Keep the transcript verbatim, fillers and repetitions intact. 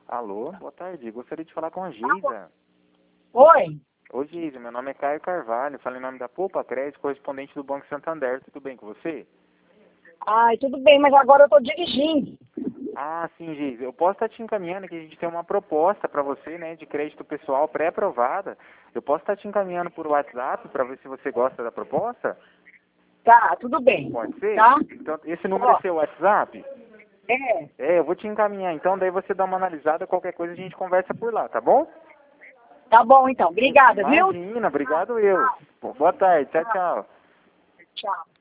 Alô, boa tarde. Gostaria de falar com a Geisa. Oi. Ô Geisa, meu nome é Caio Carvalho, falo em nome da Poupa Crédito, correspondente do Banco Santander. Tudo bem com você? Ai, tudo bem, mas agora eu tô dirigindo. Ah, sim, Geisa. Eu posso estar te encaminhando que a gente tem uma proposta para você, né, de crédito pessoal pré-aprovada. Eu posso estar te encaminhando por WhatsApp para ver se você gosta da proposta? Tá, tudo bem. Pode ser? Tá? Então, esse número Ó, é seu WhatsApp? é. É, eu vou te encaminhar. Então, daí você dá uma analisada, qualquer coisa a gente conversa por lá, tá bom? Tá bom, então. Obrigada, viu? Imagina, obrigado eu. Boa tarde, tchau, tchau. Tchau.